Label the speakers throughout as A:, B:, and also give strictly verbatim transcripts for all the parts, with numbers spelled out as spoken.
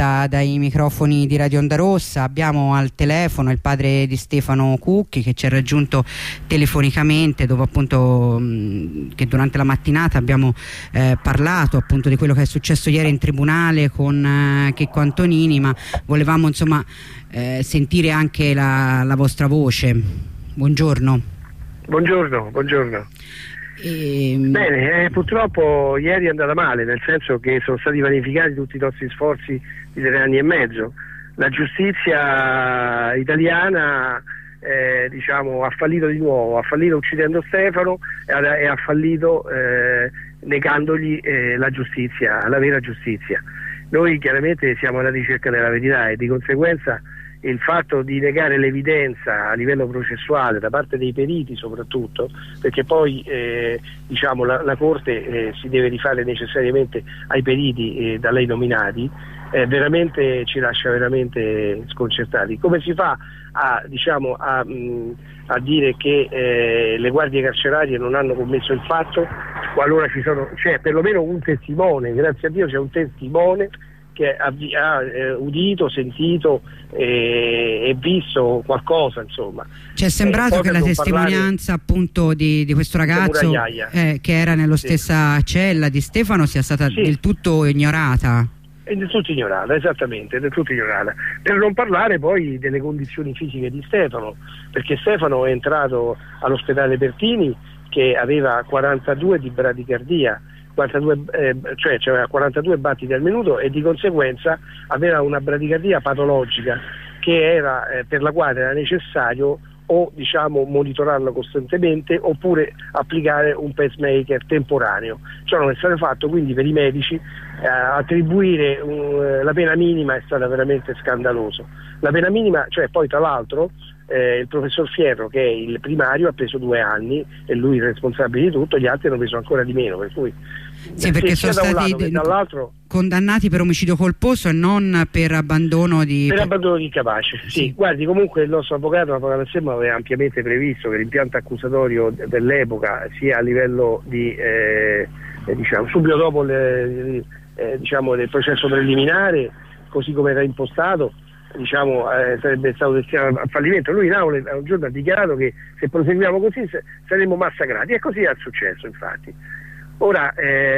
A: diretta dai microfoni di Radio Onda Rossa. Abbiamo al telefono il padre di Stefano Cucchi, che ci ha raggiunto telefonicamente dopo appunto mh, che durante la mattinata abbiamo eh, parlato appunto di quello che è successo ieri in tribunale con eh, Checco Antonini, ma volevamo insomma eh, sentire anche la, la vostra voce. Buongiorno.
B: Buongiorno, buongiorno.
A: E...
B: Bene, eh, purtroppo ieri è andata male, nel senso che sono stati vanificati tutti i nostri sforzi di tre anni e mezzo. La giustizia italiana eh, diciamo, ha fallito di nuovo, ha fallito uccidendo Stefano e ha, e ha fallito eh, negandogli eh, la giustizia, la vera giustizia. Noi chiaramente siamo alla ricerca della verità e di conseguenza il fatto di negare l'evidenza a livello processuale da parte dei periti soprattutto, perché poi eh, diciamo, la, la Corte eh, si deve rifare necessariamente ai periti eh, da lei nominati, eh, veramente ci lascia veramente sconcertati. Come si fa a, diciamo, a, mh, a dire che eh, le guardie carcerarie non hanno commesso il fatto qualora ci sono, c'è perlomeno un testimone, grazie a Dio c'è un testimone che ha, ha eh, udito, sentito eh, e visto qualcosa, insomma.
A: Ci è sembrato
B: eh,
A: che la testimonianza appunto di, di questo ragazzo eh, che era nella sì. stessa cella di Stefano sia stata sì. del tutto ignorata.
B: È del tutto ignorata, esattamente, è del tutto ignorata. Per non parlare poi delle condizioni fisiche di Stefano, perché Stefano è entrato all'ospedale Pertini che aveva quarantadue di bradicardia, quarantadue, eh, cioè aveva quarantadue battiti al minuto e di conseguenza aveva una bradicardia patologica che era, eh, per la quale era necessario o diciamo monitorarla costantemente oppure applicare un pacemaker temporaneo. Ciò non è stato fatto, quindi per i medici eh, attribuire un, la pena minima è stata veramente scandaloso. La pena minima, cioè poi tra l'altro Eh, il professor Fierro, che è il primario, ha preso due anni e lui è il responsabile di tutto, gli altri hanno preso ancora di meno, per cui
A: sì, perché sono stati
B: dall'altro
A: condannati per omicidio colposo e non per abbandono di
B: per abbandono di incapace. Sì. Sì, guardi, comunque il nostro avvocato, l'avvocato Anselmo, aveva ampiamente previsto che l'impianto accusatorio dell'epoca, sia a livello di eh, diciamo subito dopo le, eh, diciamo del processo preliminare, così come era impostato, diciamo eh, sarebbe stato destinato al fallimento. Lui in aula un giorno ha dichiarato che se proseguiamo così saremmo massacrati, e così è successo infatti. Ora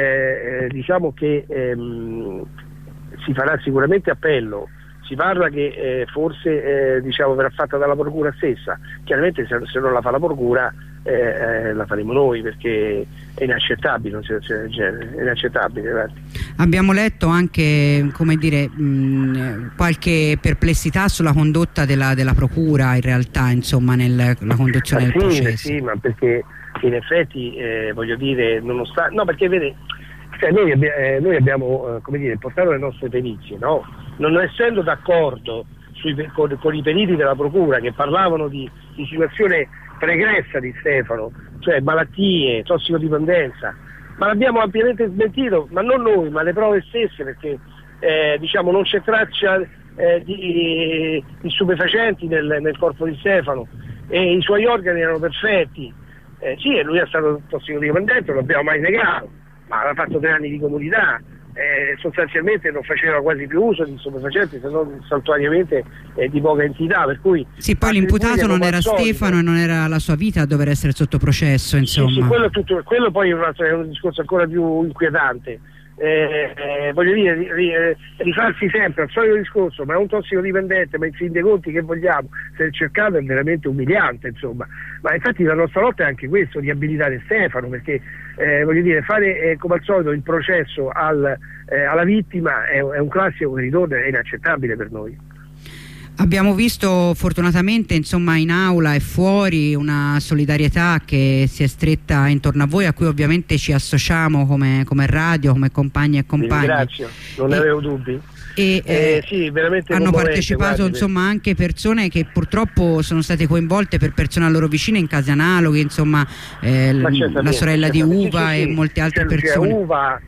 B: eh, diciamo che ehm, si farà sicuramente appello, si parla che eh, forse eh, diciamo verrà fatta dalla procura stessa, chiaramente se, se non la fa la procura eh, eh, la faremo noi, perché è inaccettabile una situazione del genere, è inaccettabile. Guardi.
A: Abbiamo letto anche, come dire, mh, qualche perplessità sulla condotta della, della procura in realtà, insomma, nella conduzione
B: ah,
A: del
B: sì,
A: processo.
B: Sì, ma perché in effetti eh, voglio dire, nonostante, no, perché vede, cioè noi, abbi eh, noi abbiamo eh, come dire, portato le nostre perizie, no? Non essendo d'accordo con, con i periti della procura che parlavano di, di situazione pregressa di Stefano, cioè malattie, tossicodipendenza, ma l'abbiamo ampiamente smentito, ma non noi, ma le prove stesse, perché eh, diciamo non c'è traccia eh, di, di stupefacenti nel, nel corpo di Stefano e i suoi organi erano perfetti. Eh, sì, lui è stato tossicodipendente, non l'abbiamo mai negato, ma aveva fatto tre anni di comunità, eh, sostanzialmente non faceva quasi più uso di stupefacenti, se non saltuariamente eh, di poca entità, per cui
A: sì, poi l'imputato non era
B: solito.
A: Stefano e non era la sua vita a dover essere sotto processo, insomma.
B: Sì, sì, quello, è tutto, quello poi è un, altro, è un discorso ancora più inquietante. Eh, eh, voglio dire, ri, ri, rifarsi sempre al solito discorso, ma è un tossicodipendente, ma in fin dei conti che vogliamo, se il cercato è veramente umiliante, insomma. Ma infatti la nostra lotta è anche questo, riabilitare Stefano, perché eh, voglio dire, fare eh, come al solito il processo al, eh, alla vittima è, è un classico che ritorna, è inaccettabile per noi.
A: Abbiamo visto fortunatamente, insomma, in aula e fuori una solidarietà che si è stretta intorno a voi, a cui ovviamente ci associamo come, come radio, come compagni e compagni.
B: Ringrazio, non ne avevo dubbi.
A: E eh,
B: eh, sì, veramente
A: hanno partecipato guardi, insomma anche persone che purtroppo sono state coinvolte per persone a loro vicine in casi analoghi, insomma eh, la sorella di Uva sì, sì, e sì. molte altre persone.
B: C'è Uva,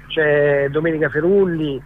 B: c'è Domenica Ferulli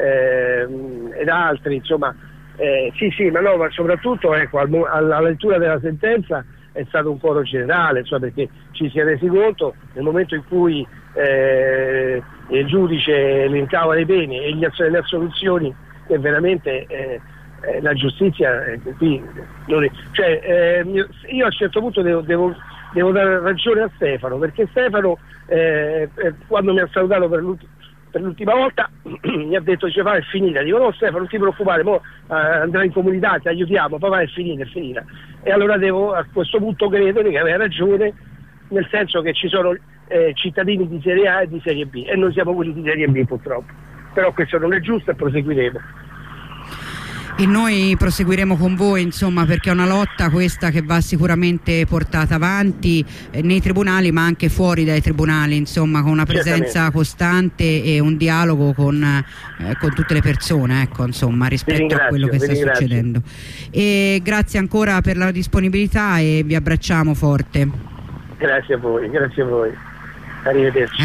B: eh, ed altri, insomma. Eh, sì, sì, ma no, ma soprattutto ecco, al, alla lettura della sentenza è stato un coro generale, cioè perché ci si è resi conto nel momento in cui eh, il giudice elencava le pene e gli, le assoluzioni che veramente eh, eh, la giustizia eh, qui, non è, cioè, eh, io a un certo punto devo, devo, devo dare ragione a Stefano, perché Stefano eh, eh, quando mi ha salutato per l'ultimo per l'ultima volta mi ha detto, dice, va, è finita. Dico, no Stefano, non ti preoccupare, mo, eh, andrà in comunità, ti aiutiamo, papà, è finita, è finita. E allora devo a questo punto credere che aveva ragione, nel senso che ci sono eh, cittadini di serie A e di serie B, e noi siamo quelli di serie B purtroppo. Però questo non è giusto e proseguiremo.
A: E noi proseguiremo con voi, insomma, perché è una lotta questa che va sicuramente portata avanti eh, nei tribunali, ma anche fuori dai tribunali, insomma, con una presenza costante e un dialogo con, eh, con tutte le persone, ecco, insomma, rispetto a quello che sta succedendo. E grazie ancora per la disponibilità e vi abbracciamo forte.
B: Grazie a voi, grazie a voi. Arrivederci.